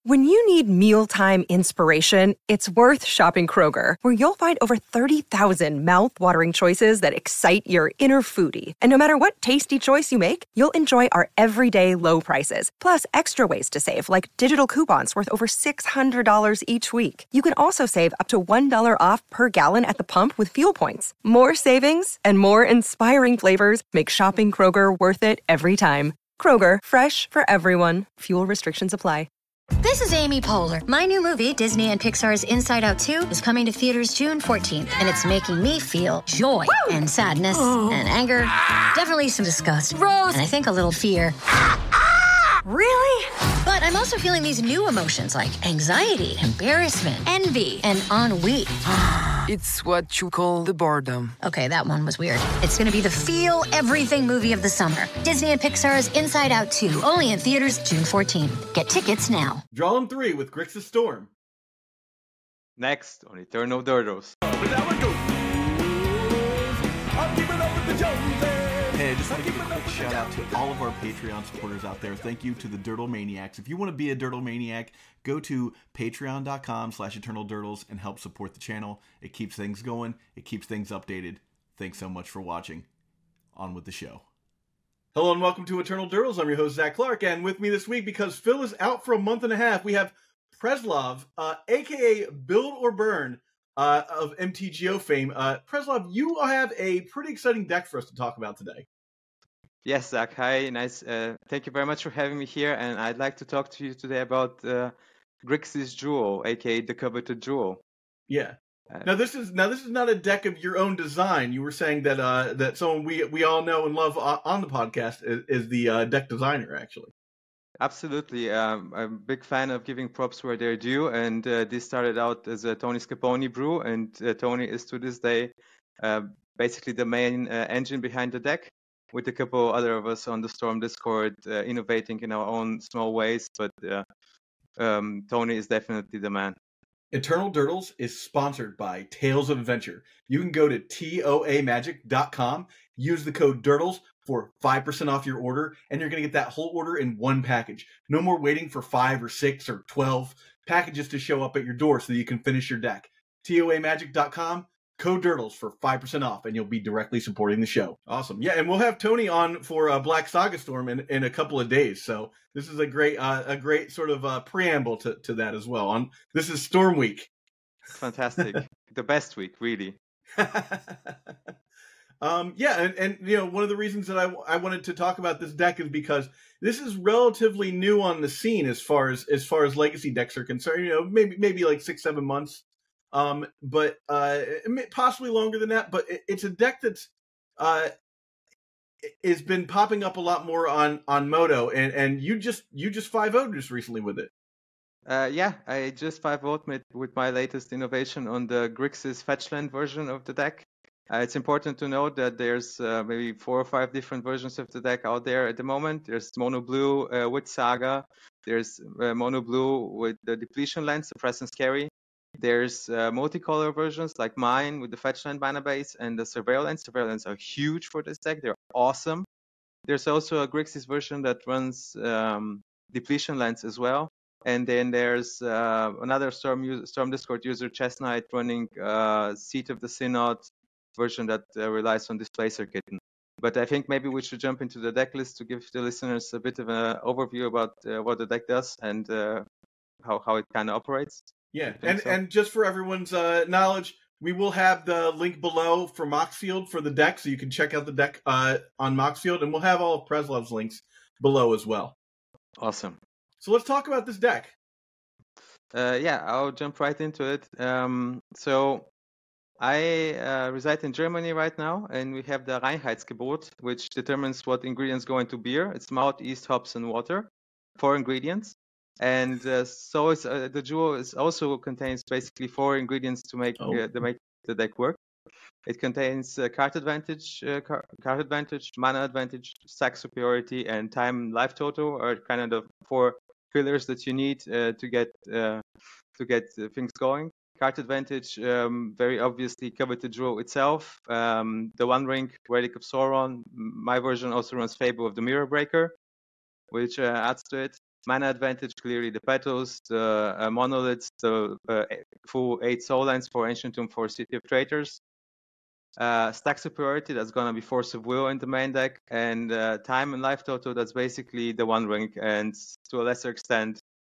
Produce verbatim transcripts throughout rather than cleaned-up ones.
When you need mealtime inspiration, it's worth shopping Kroger, where you'll find over thirty thousand mouth-watering choices that excite your inner foodie. And no matter what tasty choice you make, you'll enjoy our everyday low prices, plus extra ways to save, like digital coupons worth over six hundred dollars each week. You can also save up to one dollar off per gallon at the pump with fuel points. More savings and more inspiring flavors make shopping Kroger worth it every time. Kroger, fresh for everyone. Fuel restrictions apply. This is Amy Poehler. My new movie, Disney and Pixar's Inside Out two, is coming to theaters June fourteenth, and it's making me feel joy Woo! and sadness oh. and anger, definitely some disgust, Rose, and I think a little fear. Really? But I'm also feeling these new emotions like anxiety, embarrassment, envy, and ennui. It's what you call the boredom. Okay, that one was weird. It's going to be the feel everything movie of the summer. Disney and Pixar's Inside Out two, only in theaters June fourteenth. Get tickets now. Drawing three with Grixis Storm. Next on Eternal Dirtles. Hey, I just want to give a quick shout out to all of our Patreon supporters out there. Thank you to the Dirtle Maniacs. If you want to be a Dirtle Maniac, go to patreon.com slash Eternal Dirtles and help support the channel. It keeps things going. It keeps things updated. Thanks so much for watching. On with the show. Hello and welcome to Eternal Dirtles. I'm your host, Zach Clark, and with me this week, because Phil is out for a month and a half, we have Preslov, uh, a k a. Build or Burn, uh, of M T G O fame. Uh, Preslov, you have a pretty exciting deck for us to talk about today. Yes, Zach. Hi. Nice. Uh, thank you very much for having me here. And I'd like to talk to you today about uh, Grixis Jewel, aka the Coveted Jewel. Yeah. Uh, now this is now this is not a deck of your own design. You were saying that uh, that someone we we all know and love on the podcast is, is the uh, deck designer, actually. Absolutely. Um, I'm a big fan of giving props where they're due, and uh, this started out as a Tony Scaponi brew, and uh, Tony is to this day uh, basically the main uh, engine behind the deck, with a couple other of us on the Storm Discord, uh, innovating in our own small ways, but uh, um, Tony is definitely the man. Eternal Dirtles is sponsored by Tales of Adventure. You can go to T O A magic dot com, use the code DIRTLES for five percent off your order, and you're going to get that whole order in one package. No more waiting for five or six or twelve packages to show up at your door so that you can finish your deck. T O A magic dot com. Code DIRTLES for five percent off, and you'll be directly supporting the show. Awesome. Yeah, and we'll have Tony on for uh, Black Saga Storm in, in a couple of days. So this is a great uh, a great sort of uh, preamble to, to that as well. On This is Storm Week. Fantastic. The best week, really. um, yeah, and, and you know, one of the reasons that I, I wanted to talk about this deck is because this is relatively new on the scene as far as as far as legacy decks are concerned. You know, maybe maybe like six, seven months. Um, but uh, possibly longer than that. But it, it's a deck that's uh, has been popping up a lot more on on Moto, and, and you just you just five oh'd just recently with it. Uh, yeah, I just five oh'd with, with my latest innovation on the Grixis Fetchland version of the deck. Uh, it's important to note that there's uh, maybe four or five different versions of the deck out there at the moment. There's Mono Blue uh, with Saga. There's uh, Mono Blue with the Depletion Lens, Suppress and Scary. There's uh, multicolor versions like mine with the Fetchland mana base and the Surveillance. Surveillance are huge for this deck. They're awesome. There's also a Grixis version that runs um, Depletion Lens as well. And then there's uh, another Storm, user, Storm Discord user, Chess Knight, running uh, Seat of the Synod version that uh, relies on Displacer Kitten. But I think maybe we should jump into the deck list to give the listeners a bit of an overview about uh, what the deck does and uh, how, how it kind of operates. Yeah, and, so. and just for everyone's uh, knowledge, we will have the link below for Moxfield for the deck, so you can check out the deck uh, on Moxfield, and we'll have all of Preslov's links below as well. Awesome. So let's talk about this deck. Uh, yeah, I'll jump right into it. Um, so I uh, reside in Germany right now, and we have the Reinheitsgebot, which determines what ingredients go into beer. It's malt, yeast, hops, and water. Four ingredients. And uh, so is, uh, the jewel is also contains basically four ingredients to make oh. uh, to make the deck work. It contains uh, card advantage, uh, car- card advantage, mana advantage, stack superiority, and time life total are kind of the four pillars that you need uh, to get uh, to get uh, things going. Card advantage, um, very obviously, Coveted Jewel itself. Um, the One Ring, Relic of Sauron. My version also runs Fable of the Mirror Breaker, which uh, adds to it. Mana advantage, clearly the petals, the uh, monoliths, the uh, full eight soul lands for Ancient Tomb for City of Traitors. Uh, stack superiority, that's going to be Force of Will in the main deck, and uh, time and life total, that's basically the One Ring, and to a lesser extent,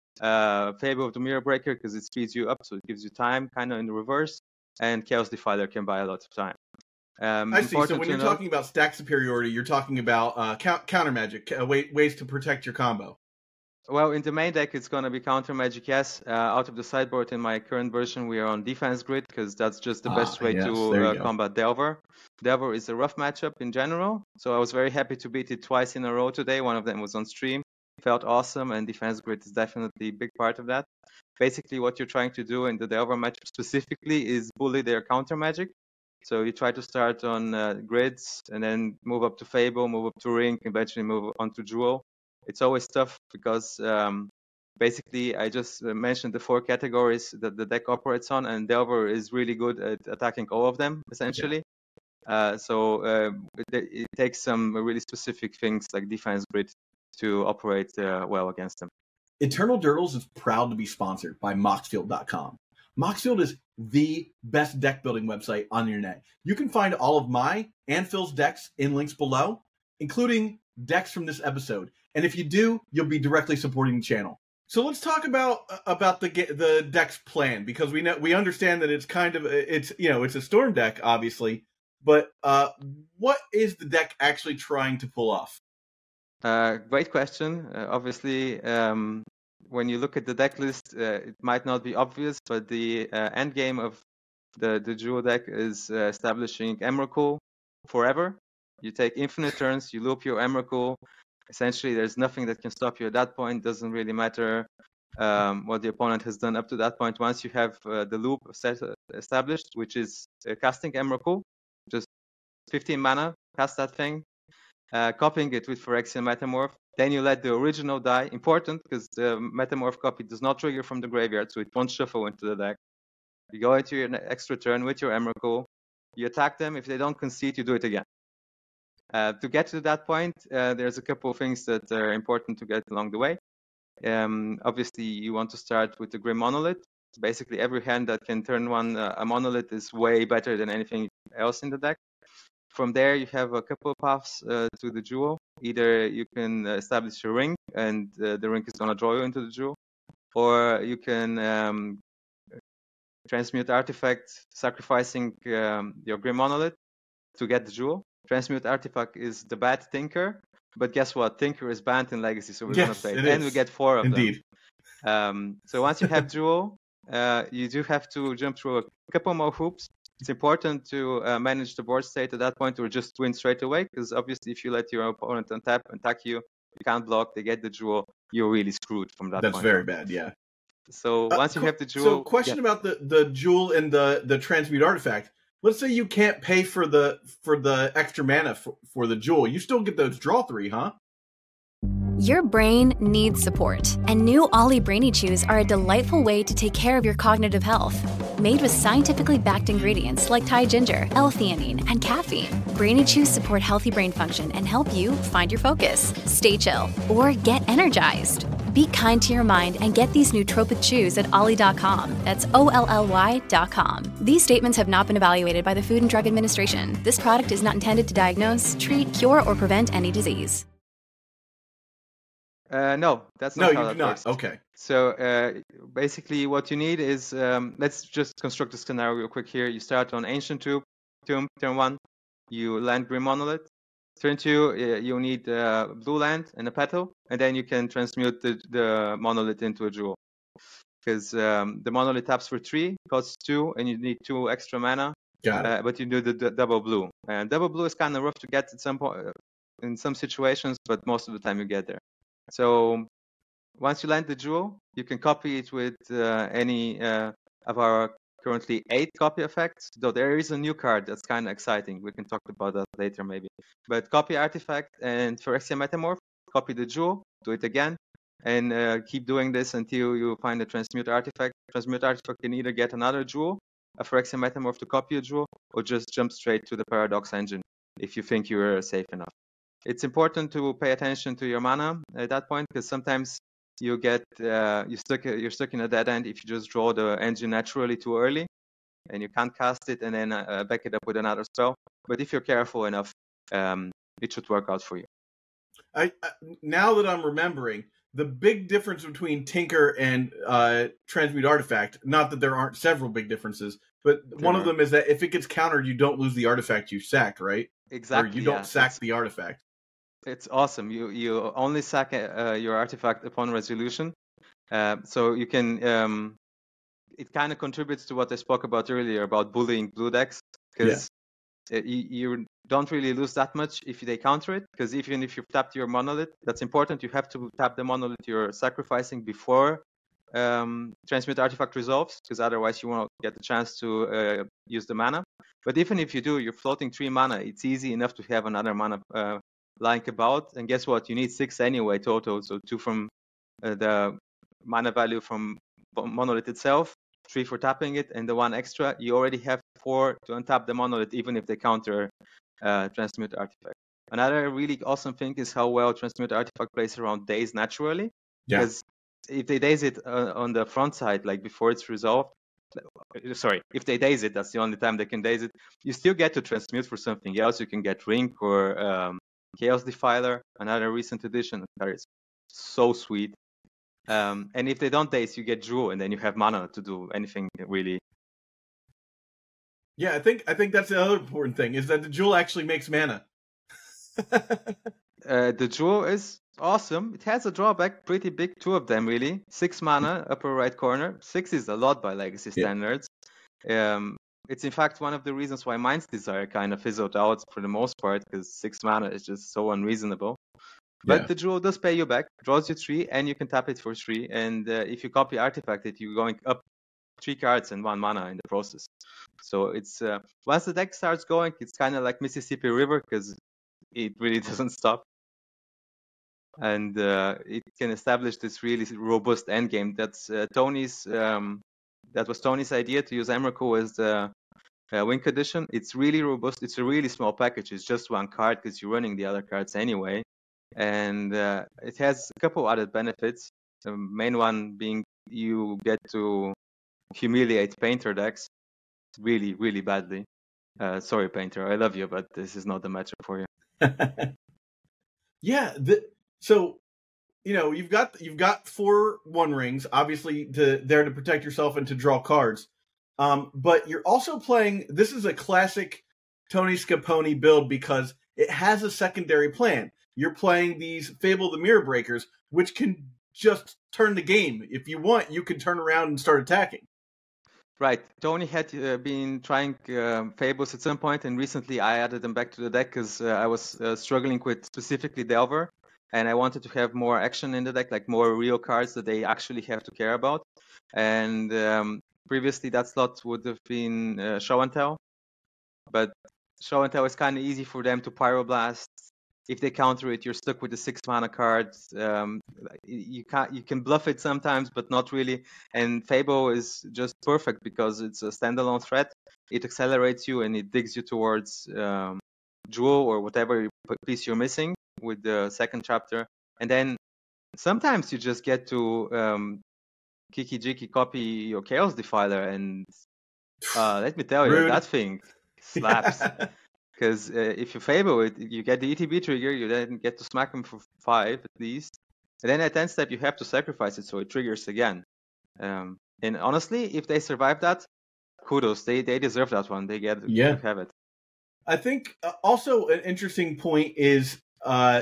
uh, Favor of the Mirror Breaker, because it speeds you up, so it gives you time, kind of in the reverse, and Chaos Defiler can buy a lot of time. Um, I see. So when you're note, talking about stack superiority, you're talking about uh, count, counter magic, uh, way, ways to protect your combo. Well, in the main deck, it's going to be counter magic, yes. Uh, out of the sideboard, in my current version, we are on defense grid because that's just the ah, best way yes, to uh, combat Delver. Delver is a rough matchup in general, so I was very happy to beat it twice in a row today. One of them was on stream. Felt awesome, and defense grid is definitely a big part of that. Basically, what you're trying to do in the Delver matchup specifically is bully their counter magic. So you try to start on uh, grids and then move up to Fable, move up to Ring, eventually move on to Jewel. It's always tough because um, basically I just mentioned the four categories that the deck operates on, and Delver is really good at attacking all of them, essentially. Yeah. Uh, so uh, it, it takes some really specific things like defense grid to operate uh, well against them. Eternal Durdles is proud to be sponsored by Moxfield dot com. Moxfield is the best deck building website on the internet. You can find all of my and Phil's decks in links below, including decks from this episode. And if you do, you'll be directly supporting the channel. So let's talk about about the the deck's plan, because we know we understand that it's kind of it's you know it's a storm deck, obviously, but uh, what is the deck actually trying to pull off? Uh, great question. Uh, obviously, um, when you look at the deck list, uh, it might not be obvious, but the uh, end game of the the Jewel deck is uh, establishing Emrakul forever. You take infinite turns, you loop your Emrakul. Essentially, there's nothing that can stop you at that point. Doesn't really matter um, what the opponent has done up to that point. Once you have uh, the loop set, uh, established, which is uh, casting Emrakul, just fifteen mana, cast that thing, uh, copying it with Phyrexian Metamorph. Then you let the original die. Important, because the Metamorph copy does not trigger from the graveyard, so it won't shuffle into the deck. You go into your extra turn with your Emrakul. You attack them. If they don't concede, you do it again. Uh, to get to that point, uh, there's a couple of things that are important to get along the way. Um, obviously, you want to start with the Grim Monolith. Basically, every hand that can turn one uh, a Monolith is way better than anything else in the deck. From there, you have a couple of paths uh, to the Jewel. Either you can establish a Ring, and uh, the Ring is going to draw you into the Jewel, or you can um, transmute Artifact, sacrificing um, your Grim Monolith to get the Jewel. Transmute Artifact is the bad Tinker, but guess what? Tinker is banned in Legacy, so we're yes, going to play it. And is. we get four of Indeed. them. Um, so once you have Jewel, uh, you do have to jump through a couple more hoops. It's important to uh, manage the board state at that point, or just win straight away, because obviously if you let your opponent untap and attack you, you can't block, they get the Jewel, you're really screwed from that That's point. That's very bad, yeah. So once uh, you have the Jewel... So question yeah. about the, the Jewel and the, the Transmute Artifact. Let's say you can't pay for the for the extra mana for, for the Jewel. You still get those draw three, huh? Your brain needs support, and new Ollie Brainy Chews are a delightful way to take care of your cognitive health. Made with scientifically backed ingredients like Thai ginger, L-theanine, and caffeine, Brainy Chews support healthy brain function and help you find your focus, stay chill, or get energized. Be kind to your mind and get these nootropic chews at ollie dot com. That's O L L Y dot com. These statements have not been evaluated by the Food and Drug Administration. This product is not intended to diagnose, treat, cure, or prevent any disease. Uh, no, that's no, not you how do that not. works. Okay. So uh, basically, what you need is um, let's just construct a scenario real quick here. You start on Ancient Tomb, Tomb turn one. You land Grim Monolith. Turn two, uh, you need uh, blue land and a petal, and then you can transmute the, the Monolith into a Jewel. Because um, the Monolith taps for three, costs two, and you need two extra mana. Got it. Uh, but you do the, the double blue. And double blue is kind of rough to get at some point, in some situations, but most of the time you get there. So once you land the Jewel, you can copy it with uh, any uh, of our currently eight copy effects, though there is a new card that's kind of exciting. We can talk about that later maybe. But copy Artifact and Phyrexian Metamorph, copy the Jewel, do it again, and uh, keep doing this until you find a Transmute Artifact. Transmute Artifact can either get another Jewel, a Phyrexian Metamorph to copy a Jewel, or just jump straight to the Paradox Engine if you think you're safe enough. It's important to pay attention to your mana at that point, because sometimes you get uh, you stuck you're stuck in a dead end if you just draw the engine naturally too early, and you can't cast it and then uh, back it up with another spell. But if you're careful enough, um, it should work out for you. I, I now that I'm remembering, the big difference between Tinker and uh, Transmute Artifact, not that there aren't several big differences, but there one are. of them is that if it gets countered, you don't lose the artifact you sacked, right? Exactly. Or you don't yeah. sack it's, the artifact. It's awesome. You you only sack uh, your artifact upon resolution. Uh, so you can, um, it kind of contributes to what I spoke about earlier about bullying blue decks, because yeah. you, you don't really lose that much if they counter it, because even if you've tapped your monolith, that's important. You have to tap the monolith you're sacrificing before um, Transmute Artifact resolves, because otherwise you won't get the chance to uh, use the mana. But even if you do, you're floating three mana. It's easy enough to have another mana uh, lying about. And guess what? You need six anyway total. So two from uh, the mana value from monolith itself, three for tapping it, and the one extra. You already have four to untap the monolith, even if they counter uh, Transmute Artifact. Another really awesome thing is how well Transmute Artifact plays around daze naturally. Yeah. Because if they daze it uh, on the front side, like before it's resolved, sorry, if they daze it, that's the only time they can daze it, you still get to transmute for something else. You can get Rink or um, Chaos Defiler, another recent addition. That is so sweet. Um, and if they don't daze, you get Jewel, and then you have mana to do anything really. Yeah, I think I think that's the other important thing, is that the Jewel actually makes mana. uh, the Jewel is awesome. It has a drawback, pretty big, two of them really. Six mana, upper right corner. Six is a lot by Legacy yeah. standards. Um, it's in fact one of the reasons why Mind's Desire kind of fizzled out for the most part, because six mana is just so unreasonable. But yeah. the Jewel does pay you back, draws you three, and you can tap it for three. And uh, if you copy Artifact it, you're going up three cards and one mana in the process. So it's uh, once the deck starts going, it's kind of like Mississippi River, because it really doesn't stop. And uh, it can establish this really robust endgame. That's uh, Tony's. Um, that was Tony's idea, to use Emrakul as the uh, Wing Condition. It's really robust. It's a really small package. It's just one card because you're running the other cards anyway. And uh, it has a couple added benefits. The main one being you get to humiliate Painter decks really, really badly. Uh, sorry, Painter, I love you, but this is not the matchup for you. yeah, the, so you know you've got you've got four One Rings, obviously to there to protect yourself and to draw cards. Um, but you're also playing. This is a classic Tony Scapone build because it has a secondary plan. You're playing these Fable the Mirror Breakers, which can just turn the game. If you want, you can turn around and start attacking. Right. Tony had uh, been trying uh, Fables at some point, and recently I added them back to the deck because uh, I was uh, struggling with specifically Delver, and I wanted to have more action in the deck, like more real cards that they actually have to care about. And um, previously that slot would have been uh, Show and Tell, but Show and Tell is kind of easy for them to Pyroblast. If they counter it, you're stuck with the six mana cards. Um, you can you can bluff it sometimes, but not really. And Fable is just perfect because it's a standalone threat. It accelerates you and it digs you towards um, Jewel or whatever piece you're missing with the second chapter. And then sometimes you just get to um, Kiki Jiki copy your Chaos Defiler, and uh, let me tell you, Rude. that thing slaps. Because uh, if you Fable it, you get the E T B trigger, you then get to smack them for five at least. And then at ten step, you have to sacrifice it so it triggers again. Um, and honestly, if they survive that, kudos. They they deserve that one. They get yeah. to have it. I think uh, also an interesting point is uh,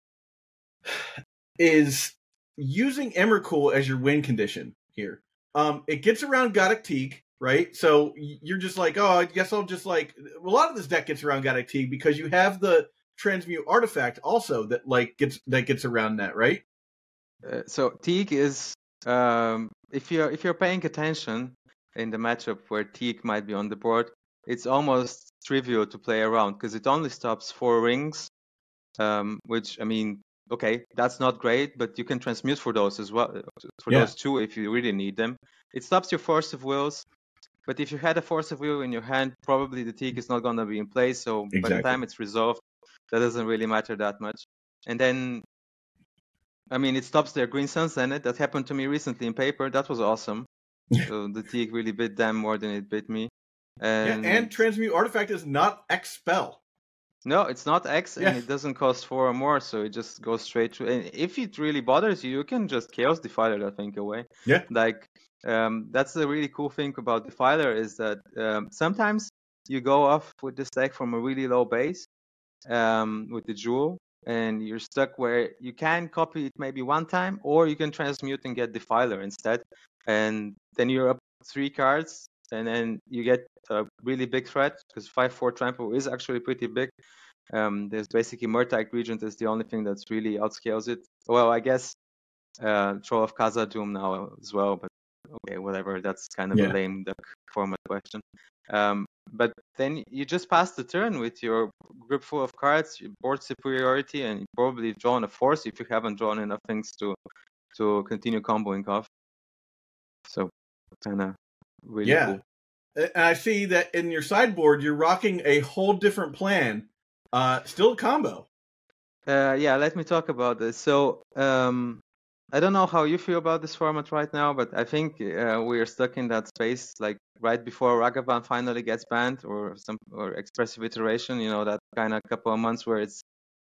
is using Emrakul as your win condition here. Um, it gets around Goddic Teeg. Right, so you're just like, oh, I guess I'll just like. A lot of this deck gets around Goddic Teeg because you have the Transmute Artifact also that like gets that gets around that, right? Uh, so Teeg is um, if you're if you're paying attention in the matchup where Teeg might be on the board, it's almost trivial to play around because it only stops four rings, um, which I mean, okay, that's not great, but you can transmute for those as well, for yeah. those two if you really need them. It stops your Force of Wills. But if you had a Force of Will in your hand, probably the Teeg is not going to be in place. So exactly. by the time it's resolved, that doesn't really matter that much. And then I mean, it stops their Green Sun Zenith. That happened to me recently in paper. That was awesome. So the Teak really bit them more than it bit me. And, yeah, and Transmute Artifact is not Expel. No, it's not X, Yeah. and it doesn't cost four or more, so it just goes straight through. And if it really bothers you, you can just Chaos Defiler that thing away. Yeah. Like, um, that's the really cool thing about Defiler is that um, sometimes you go off with this deck from a really low base um, with the Jewel, and you're stuck where you can copy it maybe one time, or you can transmute and get Defiler instead. And then you're up three cards, and then you get a really big threat, because five four Trample is actually pretty big. Um, there's basically Murktide Regent is the only thing that's really outscales it. Well, I guess uh, Troll of Khazad-dûm now as well, but okay, whatever. That's kind of Yeah. a lame deck format question. Um, but then you just pass the turn with your grip full of cards, your board superiority, and you probably drawn a force if you haven't drawn enough things to to continue comboing off. So kind of really Yeah. cool. And I see that in your sideboard, you're rocking a whole different plan. Uh, still a combo. Uh, yeah, let me talk about this. So, um, I don't know how you feel about this format right now, but I think uh, we are stuck in that space, like right before Ragavan finally gets banned, or some or Expressive Iteration. You know, that kind of couple of months where it's,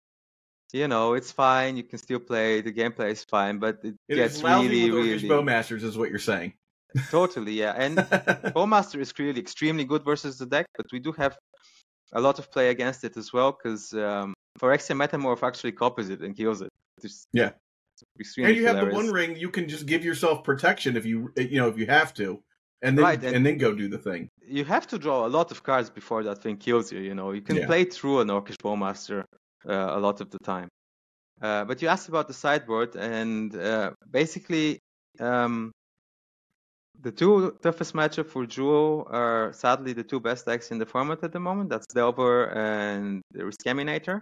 you know, it's fine. You can still play. The gameplay is fine, but it, It gets is lousy really, with Orcish really Bowmasters, is what you're saying. totally, yeah. And Bowmaster is really extremely good versus the deck, but we do have a lot of play against it as well, because um, Phyrexia Metamorph actually copies it and kills it. It's Yeah. extremely And you have the hilarious. One Ring. You can just give yourself protection if you you know if you have to, and then Right, and, and- then go do the thing. You have to draw a lot of cards before that thing kills you. You know, you can Yeah. play through an Orcish Bowmaster uh, a lot of the time. Uh, but you asked about the sideboard, and uh, basically, um, the two toughest matchup for Jewel are sadly the two best decks in the format at the moment. That's Delver and the Riscaminator.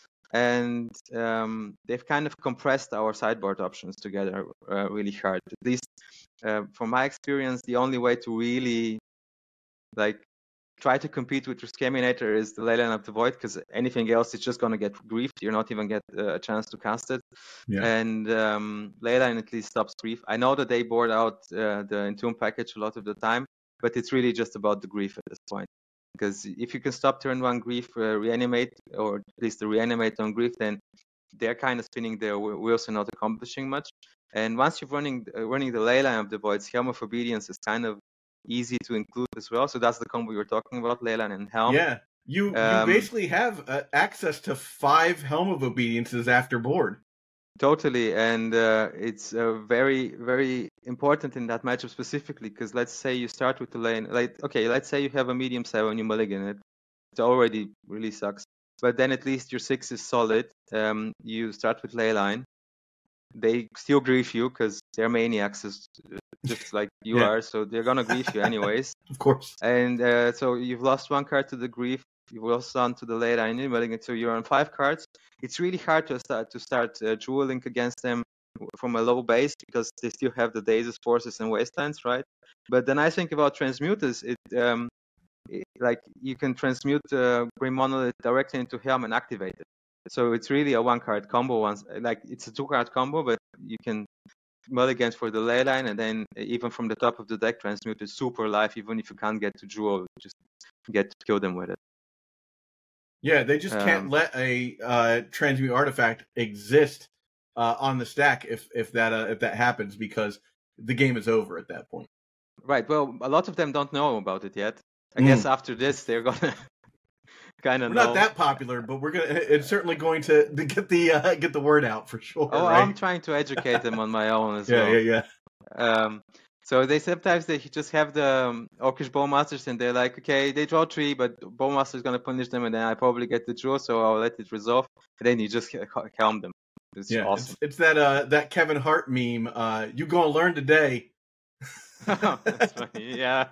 And um, they've kind of compressed our sideboard options together uh, really hard. At least, uh, from my experience, the only way to really like try to compete with Riscaminator is the Leyline of the Void, because anything else is just going to get griefed. You're not even get uh, a chance to cast it. Yeah. And um, Leyline at least stops grief. I know that they board out uh, the Entomb package a lot of the time, but it's really just about the grief at this point. Because if you can stop turn one grief, uh, reanimate, or at least the reanimate on grief, then they're kind of spinning their whe- wheels and not accomplishing much. And once you're running uh, running the Leyline of the Voids, Helm of Obedience is kind of easy to include as well. So that's the combo you're talking about, Leyline and Helm. Yeah. You Um, you basically have uh, access to five Helm of Obediences after board. Totally, and uh, it's uh, very, very important in that matchup specifically, because let's say you start with the lane, like, okay, let's say you have a medium seven, you mulligan it, it already really sucks, but then at least your six is solid. Um, you start with Leyline, they still grief you, because they're maniacs, as- just like you Yeah. are, so they're gonna grief you anyways. Of course. And uh, so you've lost one card to the grief, you've lost one to the late line, so you're on five cards. It's really hard to start to start uh, dueling against them from a low base, because they still have the Dazes, Forces, and Wastelands, right? But the nice thing about Transmute is it, um, it like you can transmute uh, Grim Monolith directly into Helm and activate it. So it's really a one-card combo. Once, like it's a two-card combo, but you can mulligan for the ley line, and then even from the top of the deck, transmute is super life. Even if you can't get to Jewel, just get to kill them with it. Yeah, they just can't Um, let a uh, transmute artifact exist uh, on the stack if if that uh, if that happens, because the game is over at that point. Right. Well, a lot of them don't know about it yet. I Mm. guess after this, they're gonna kind We're of not know. that popular, but we're gonna. It's certainly going to, to get the uh, get the word out for sure. Oh, right? I'm trying to educate them on my own as yeah, well. yeah, yeah. Um, so they sometimes they just have the um, Orcish Bowmasters, and they're like, okay, they draw three, but Bowmaster's gonna punish them, and then I probably get the draw, so I'll let it resolve. And then you just calm them. It's Yeah, awesome. it's, it's that uh that Kevin Hart meme. Uh, you gonna learn today. That's funny. Yeah.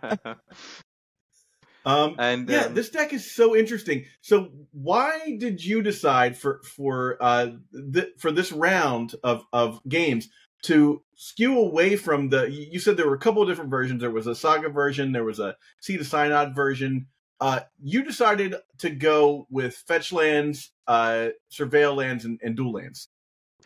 Um, And, yeah, um, this deck is so interesting. So, why did you decide for for uh th- for this round of of games to skew away from the? You said there were a couple of different versions. There was a Saga version. There was a Seed of Synod version. Uh, you decided to go with fetch lands, uh, surveil lands, and, and dual lands.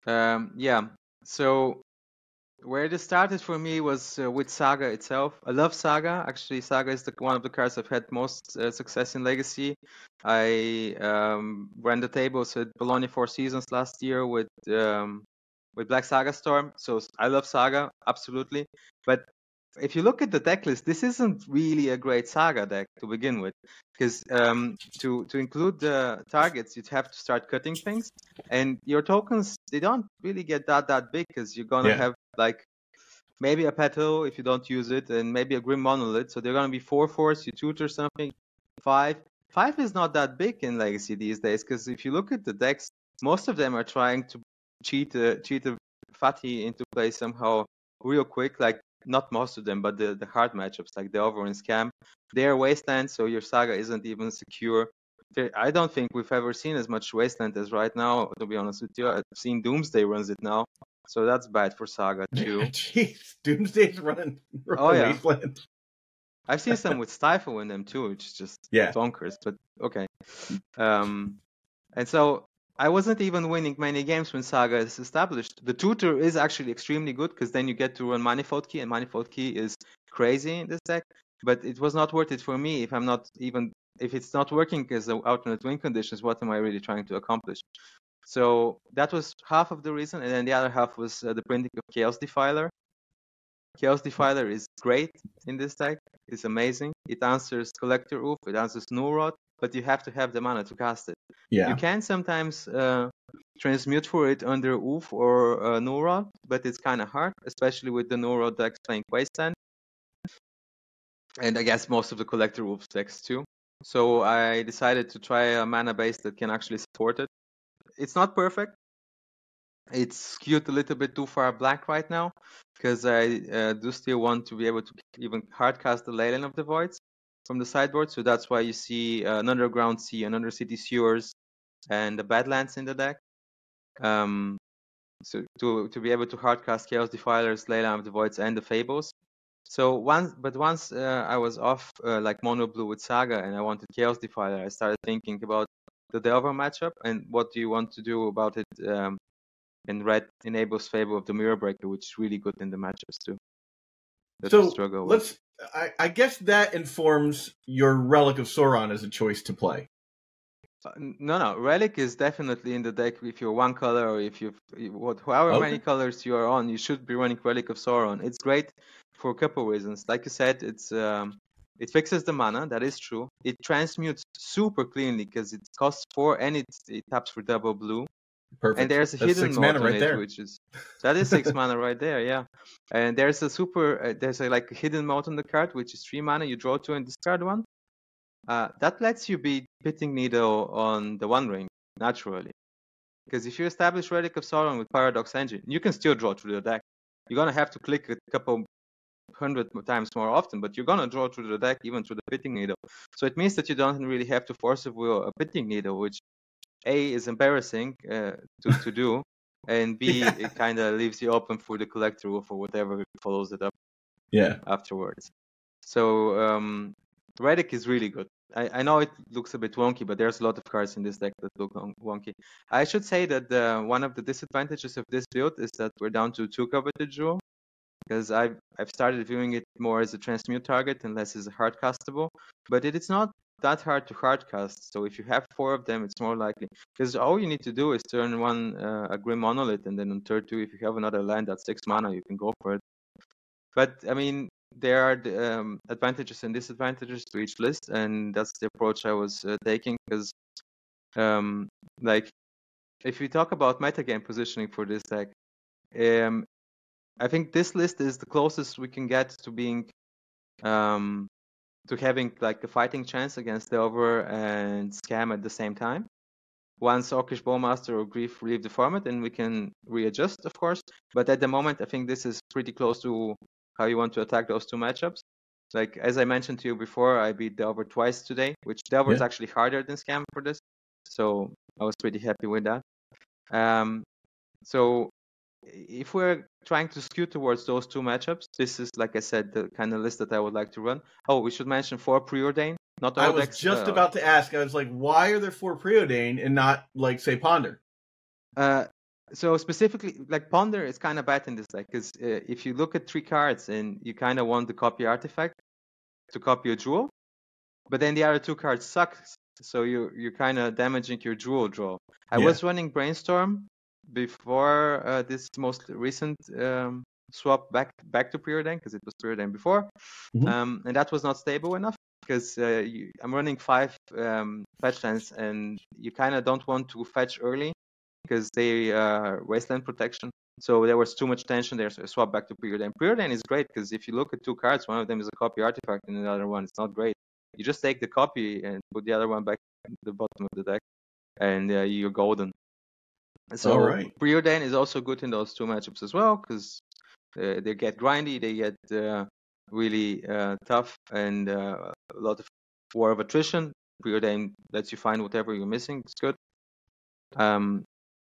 Um, yeah. So where this started for me was uh, with Saga itself. I love Saga. Actually, Saga is the, one of the cards I've had most uh, success in Legacy. I um, ran the tables at Bologna Four Seasons last year with um, with Black Saga Storm. So I love Saga, absolutely. But if you look at the deck list, this isn't really a great Saga deck to begin with, because um, to to include the targets, you'd have to start cutting things, and your tokens, they don't really get that that big, because you're gonna Yeah. have like maybe a petal if you don't use it, and maybe a Grim Monolith. So they're gonna be four fours. You tutor something, five. Five is not that big in Legacy these days, because if you look at the decks, most of them are trying to cheat a, cheat a fatty into play somehow real quick. Like not most of them, but the, the hard matchups like the Over and Scam, they're Wasteland, so your Saga isn't even secure. There, I don't think we've ever seen as much Wasteland as right now, to be honest with you. I've seen Doomsday runs it now, so that's bad for Saga too. Jeez, Doomsday's running, running Oh, yeah. Wasteland. I've seen some with Stifle in them too, which is just Yeah. bonkers, but okay. Um, and so I wasn't even winning many games when Saga is established. The tutor is actually extremely good, because then you get to run Manifold Key, and Manifold Key is crazy in this deck. But it was not worth it for me if I'm not even if it's not working as the alternate win conditions. What am I really trying to accomplish? So that was half of the reason, and then the other half was uh, the printing of Chaos Defiler. Chaos Defiler is great in this deck. It's amazing. It answers Collector Oof, it answers Nurot, but you have to have the mana to cast it. Yeah. You can sometimes uh, transmute for it under Oof or uh, Nurot, but it's kind of hard, especially with the Nurot decks playing Wasteland. And I guess most of the Collector Oof decks too. So I decided to try a mana base that can actually support it. It's not perfect. It's skewed a little bit too far black right now, because I uh, do still want to be able to even hardcast the Leyline of the Voids from the sideboard. So that's why you see uh, an Underground Sea, an Undercity Sewers, and the Badlands in the deck. Um, so to to be able to hardcast Chaos Defilers, Leyline of the Voids, and the Fables. So once, but once uh, I was off uh, like mono blue with Saga, and I wanted Chaos Defiler, I started thinking about the Delver matchup and what do you want to do about it. Um, And red enables Fable of the Mirror Breaker, which is really good in the matchups too. That So we struggle with. let's. I, I guess that informs your Relic of Sauron as a choice to play. Uh, No, no, Relic is definitely in the deck if you're one color, or if you've what however Okay. many colors you are on, you should be running Relic of Sauron. It's great for a couple of reasons. Like you said, it's um, it fixes the mana. That is true. It transmutes super cleanly because it costs four and it it taps for double blue. Perfect. And there's a That's hidden six mode mana on right it, there. which is that is six mana right there, yeah. And there's a super, uh, there's a like a hidden mode on the card, which is three mana. You draw two and discard one. Uh, that lets you beat Pitting Needle on the One Ring naturally, because if you establish Relic of Sauron with Paradox Engine, you can still draw through the deck. You're gonna have to click a couple hundred times more often, but you're gonna draw through the deck even through the Pitting Needle. So it means that you don't really have to force a will a Pitting Needle, which A is embarrassing uh, to to do, and B Yeah. it kind of leaves you open for the Collector Wolf or whatever follows it up Yeah. afterwards. So um, Relic is really good. I, I know it looks a bit wonky, but there's a lot of cards in this deck that look won- wonky. I should say that uh, one of the disadvantages of this build is that we're down to two Coveted Jewel, because I've I've started viewing it more as a transmute target and less as a hard castable. But it is not that hard to hard cast. So if you have four of them, it's more likely. Because all you need to do is turn one uh, a Grim Monolith, and then on turn two, if you have another land that's six mana, you can go for it. But I mean, there are the, um, advantages and disadvantages to each list, and that's the approach I was uh, taking. Because, um, like, if we talk about metagame positioning for this deck, um, I think this list is the closest we can get to being, um, to having like a fighting chance against Delver and Scam at the same time. Once Orcish Bowmaster or Grief leave the format, then we can readjust, of course. But at the moment, I think this is pretty close to how you want to attack those two matchups. Like, as I mentioned to you before, I beat Delver twice today, which Delver is Yeah. actually harder than Scam for this. So I was pretty happy with that. Um, so if we're trying to skew towards those two matchups, this is, like I said, the kind of list that I would like to run. Oh, we should mention four Preordain. Not all I was decks, just uh, about to ask. I was like, why are there four Preordain and not, like, say, Ponder? Uh, so specifically, like Ponder is kind of bad in this deck because uh, if you look at three cards and you kind of want the copy artifact to copy a jewel, but then the other two cards suck, so you you're kind of damaging your jewel draw. I Yeah. was running Brainstorm before uh, this most recent um, swap back back to Preordain because it was Preordain before, Mhm. um, and that was not stable enough because uh, you, I'm running five um, fetch lands and you kind of don't want to fetch early because they uh, wasteland protection. So there was too much tension there, so I swapped back to Preordain. Preordain is great because if you look at two cards, one of them is a copy artifact and the other one is not great. You just take the copy and put the other one back at the bottom of the deck, and uh, you're golden. So All right. Preordain is also good in those two matchups as well because uh, they get grindy, they get uh, really uh, tough, and uh, a lot of war of attrition. Preordain lets you find whatever you're missing. It's good. Um,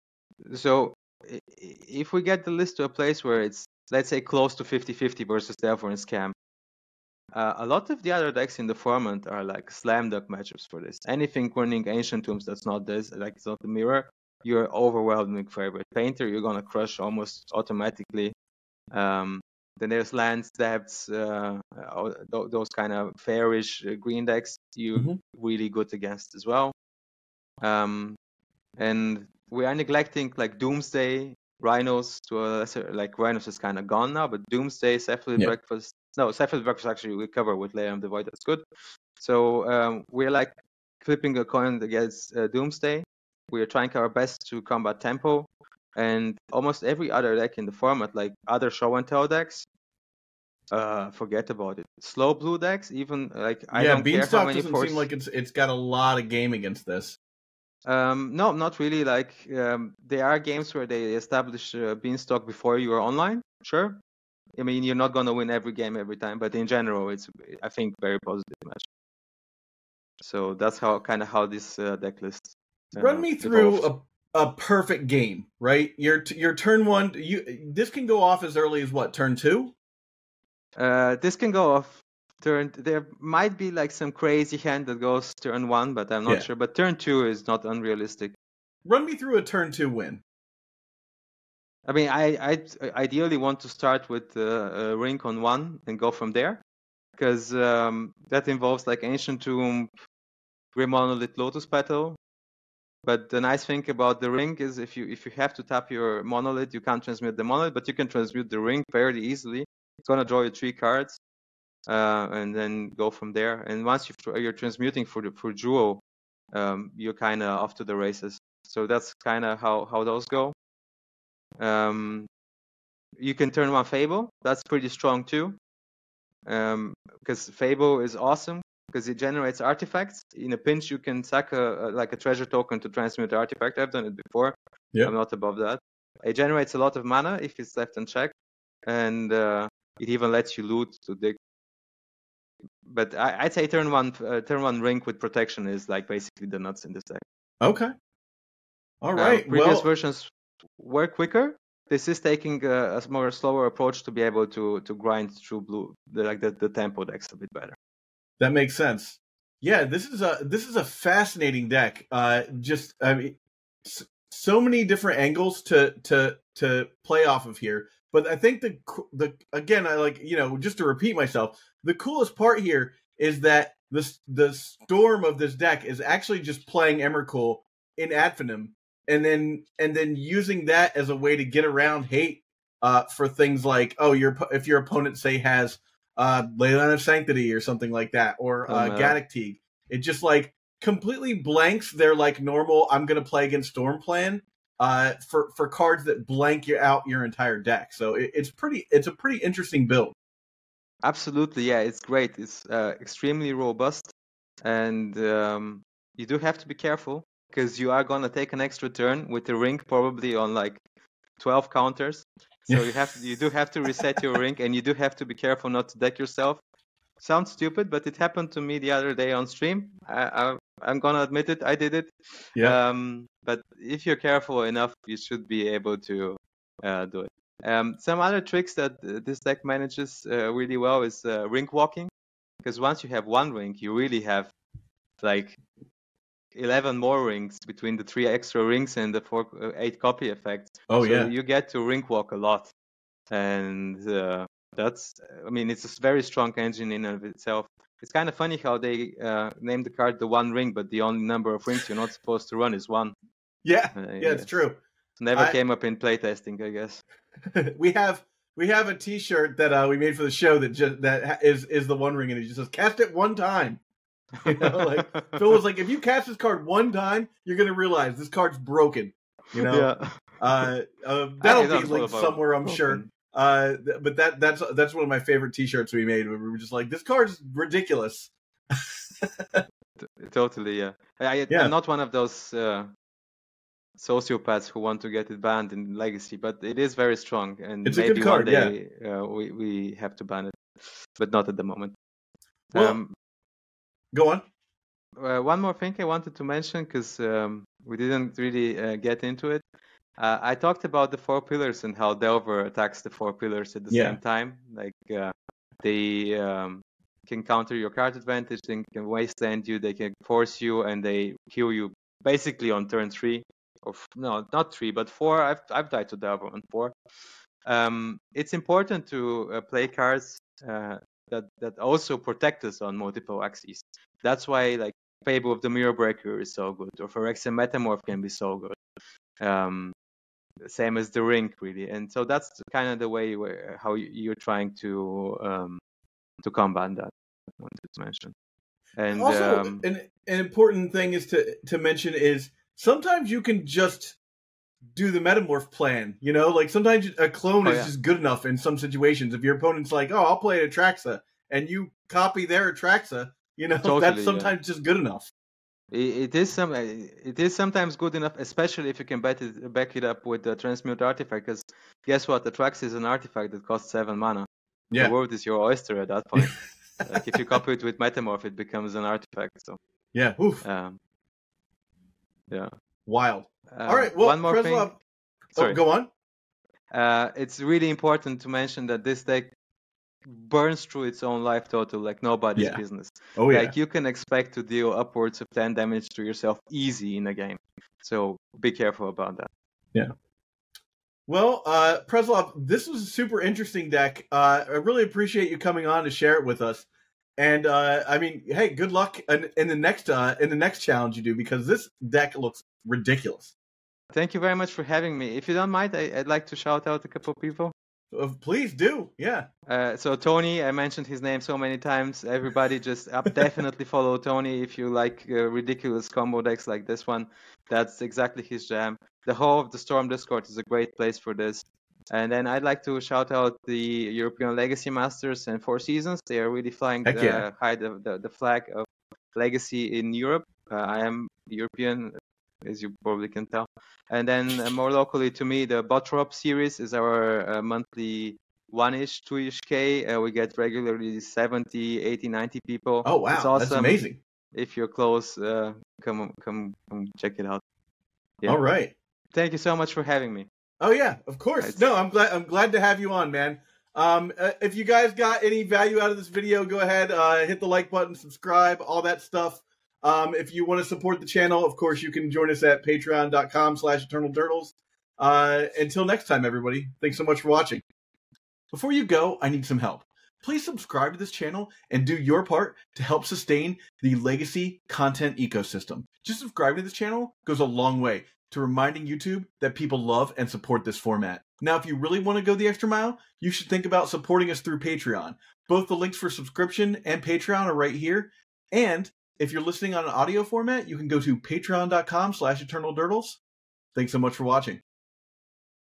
so i- i- if we get the list to a place where it's, let's say, close to fifty-fifty versus Delver and Scam, uh, a lot of the other decks in the format are like slam dunk matchups for this. Anything running Ancient Tombs that's not this, like it's not the mirror, you're overwhelming favorite. Painter, you're gonna crush almost automatically. Um, then there's lands, depths, uh, uh, th- those kind of fairish uh, green decks you're Mhm. really good against as well. Um, and we are neglecting like Doomsday, Rhinos to a lesser, like Rhinos is kind of gone now, but Doomsday, Cephalid Yeah. Breakfast, no, Cephalid Breakfast actually we cover with Layer of the Void, that's good. So um, we're like flipping a coin against uh, Doomsday. We are trying our best to combat tempo, and almost every other deck in the format, like other show and tell decks, uh, forget about it. Slow blue decks, even like I yeah, don't care how Beanstalk many doesn't force. seem like it's it's got a lot of game against this. Um, no, not really. Like um, there are games where they establish uh, Beanstalk before you are online. Sure. I mean, you're not gonna win every game every time, but in general, it's I think very positive match. So that's how kind of how this uh, deck list. Uh, Run me through evolves. a, a perfect game, right? Your t- your turn one. You this can go off as early as what, turn two? Uh, this can go off turn. There might be like some crazy hand that goes turn one, but I'm not Yeah. sure. But turn two is not unrealistic. Run me through a turn two win. I mean, I I ideally want to start with uh, a ring on one and go from there, because um, that involves like Ancient Tomb, Grim Monolith, Lotus Petal. But the nice thing about the ring is if you if you have to tap your monolith, you can't transmute the monolith, but you can transmute the ring fairly easily. It's gonna draw you three cards, uh, and then go from there. And once you've, you're transmuting for the for Jewel, um, you're kind of off to the races. So that's kind of how how those go. Um, you can turn one Fable. That's pretty strong too, um, because Fable is awesome because it generates artifacts. In a pinch, you can sack a, a like a treasure token to transmute the artifact. I've done it before. Yeah. I'm not above that. It generates a lot of mana if it's left unchecked, and uh, it even lets you loot to dig. But I, I'd say turn one, uh, turn one ring with protection is like basically the nuts in this deck. Okay. All Um, right. previous well, versions were quicker. This is taking a, a more slower approach to be able to to grind through blue, the, like the, the tempo decks a bit better. that makes sense. Yeah, this is a this is a fascinating deck. Uh, just I mean, s- so many different angles to to to play off of here. But I think the co- the again, I like you know just to repeat myself, the coolest part here is that the the storm of this deck is actually just playing Emrakul in Adphenim, and then and then using that as a way to get around hate uh, for things like oh your op- if your opponent say has uh, Leyline of Sanctity or something like that, or uh, Um, uh, Gaddock Teague. It just like completely blanks their like normal I'm going to play against Storm plan uh, for for cards that blank you out your entire deck. So it, it's pretty it's a pretty interesting build. Absolutely, yeah, it's great. It's uh, extremely robust, and um, you do have to be careful because you are gonna take an extra turn with the ring probably on like twelve counters. So you have you do have to reset your ring, and you do have to be careful not to deck yourself. Sounds stupid, but it happened to me the other day on stream. I, I, I'm gonna admit it, I did it. Yeah. Um, but if you're careful enough, you should be able to uh, do it. Um, some other tricks that uh, this deck manages uh, really well is uh, ring walking, because once you have one ring, you really have like eleven more rings between the three extra rings and the four, uh, eight copy effects. Oh so yeah, you get to ring walk a lot, and uh, that's. I mean, it's a very strong engine in and of itself. It's kind of funny how they uh, named the card the One Ring, but the only number of rings you're not supposed to run is one. yeah, Uh, yeah. It's yes. true. Never I- came up in playtesting, I guess. we have we have a T-shirt that uh, we made for the show that just that ha- is is the One Ring, and it just says "Cast it one time." You know, like Phil was like, if you cast this card one time, you're gonna realize this card's broken. You know, Yeah. uh, uh, I that'll don't be know linked about somewhere, I'm broken. sure. Uh, th- but that that's that's one of my favorite T-shirts we made. We were just like, this card's ridiculous. T- Totally, yeah. I, I, Yeah. I'm not one of those uh, sociopaths who want to get it banned in Legacy, but it is very strong, and It's a maybe good card, one day uh, we we have to ban it, but not at the moment. Well, um, Go on. uh, one more thing I wanted to mention because um, we didn't really uh, get into it. Uh, I talked about the four pillars and how Delver attacks the four pillars at the Yeah. same time. Like uh, they um, can counter your card advantage, they can wasteland you, they can force you, and they kill you basically on turn three. Or f- no, not three, but four. I've I've died to Delver on four. Um, it's important to uh, play cards uh, that that also protect us on multiple axes. That's why like Fable of the Mirror Breaker is so good, or Phyrexian Metamorph can be so good. Um, same as the Ring, really, and so that's kind of the way where how you- you're trying to um, to combat that. I wanted to mention, and Also, um, an an important thing is to to mention is sometimes you can just do the metamorph plan. You know, like sometimes a clone Oh, is yeah. just good enough in some situations. If your opponent's like, "Oh, I'll play Atraxa," and you copy their Atraxa, you know, Totally, that's yeah. sometimes just good enough. It, it is some. It is sometimes good enough, especially if you can back it, back it up with the transmute artifact. Because guess what? The Trax is an artifact that costs seven mana. Yeah. The world is your oyster at that point. Like if you copy it with Metamorph, it becomes an artifact. So, Yeah. Oof. um, yeah. Wild. Um, All right. Well, one more thing. Preslav, Sorry. oh, go on. Uh, it's really important to mention that this deck burns through its own life total like nobody's Yeah. business. Oh yeah. Like you can expect to deal upwards of ten damage to yourself easy in a game. So be careful about that. Well, uh, Preslav, this was a super interesting deck. Uh, I really appreciate you coming on to share it with us. And uh, I mean, hey, good luck in, in the next uh, in the next challenge you do, because this deck looks ridiculous. Thank you very much for having me. If you don't mind, I, I'd like to shout out a couple of people. Uh, please do, yeah. Uh, so Tony, I mentioned his name so many times. Everybody just uh, definitely follow Tony if you like uh, ridiculous combo decks like this one. That's exactly his jam. The whole of the Storm Discord is a great place for this. And then I'd like to shout out the European Legacy Masters and Four Seasons. They are really flying Heck the, yeah. high the, the, the flag of Legacy in Europe. Uh, I am European, as you probably can tell. And then uh, more locally to me, the Botrop series is our uh, monthly one-ish, two-ish K. Uh, we get regularly seventy, eighty, ninety people. Oh wow, It's awesome. that's amazing. If you're close, uh, come, come come check it out. Yeah. All right. Thank you so much for having me. Oh yeah, of course. It's- No, I'm glad. I'm glad to have you on, man. Um, uh, if you guys got any value out of this video, go ahead, uh, hit the like button, subscribe, all that stuff. Um, if you want to support the channel, of course, you can join us at patreon.com slash eternal turtles. Uh, until next time, everybody, thanks so much for watching. Before you go, I need some help. Please subscribe to this channel and do your part to help sustain the Legacy content ecosystem. Just subscribing to this channel goes a long way to reminding YouTube that people love and support this format. Now, if you really want to go the extra mile, you should think about supporting us through Patreon. Both the links for subscription and Patreon are right here. And if you're listening on an audio format, you can go to patreon.com slash eternal turtles. Thanks so much for watching.